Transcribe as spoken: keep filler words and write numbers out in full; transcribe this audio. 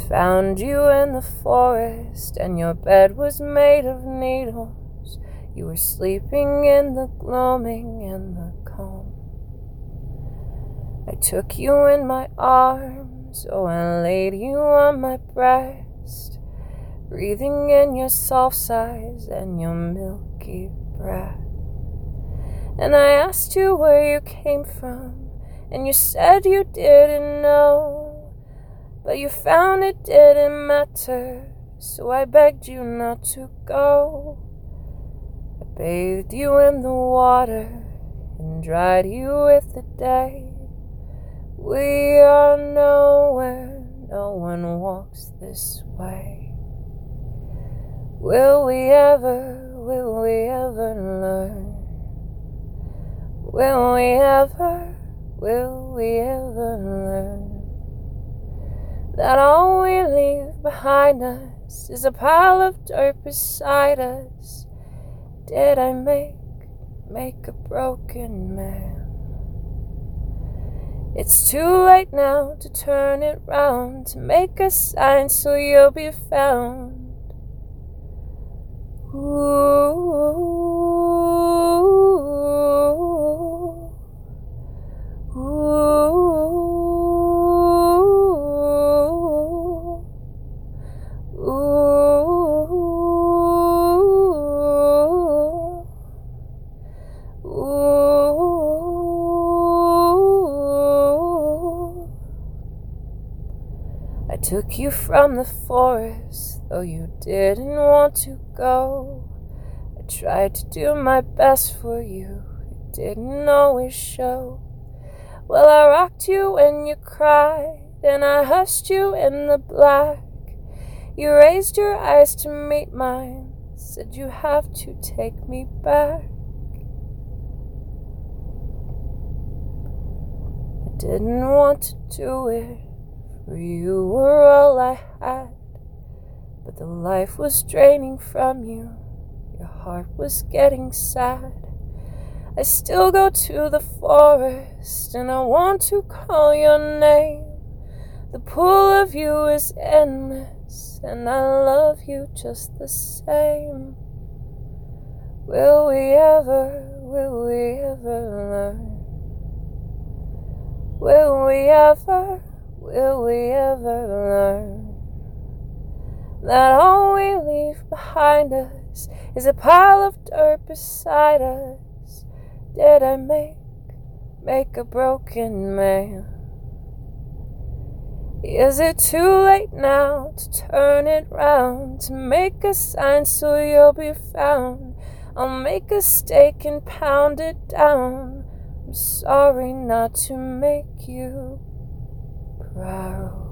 found you in the forest, and your bed was made of needles. You were sleeping in the gloaming and the calm. I took you in my arms, oh, and laid you on my breast, breathing in your soft sighs and your milky breath. And I asked you where you came from, and you said you didn't know. But you found it didn't matter, so I begged you not to go. I bathed you in the water and dried you with the day. We are nowhere, no one walks this way. Will we ever, will we ever learn? Will we ever, will we ever learn that all we leave behind us is a pile of dirt beside us? Did I make, make a broken man? It's too late now to turn it round, to make a sign so you'll be found. Ooh, ooh. I took you from the forest, though you didn't want to go. I tried to do my best for you, it didn't always show. Well, I rocked you when you cried, and I hushed you in the black. You raised your eyes to meet mine, said you have to take me back. I didn't want to do it, for you were all I had, but the life was draining from you, your heart was getting sad. I still go to the forest, and I want to call your name. The pull of you is endless, and I love you just the same. Will we ever, will we ever learn? Will we ever, will we ever learn that all we leave behind us is a pile of dirt beside us? Did I make, make a broken man? Is it too late now to turn it round, to make a sign so you'll be found? I'll make a steak and pound it down. I'm sorry not to make you proud.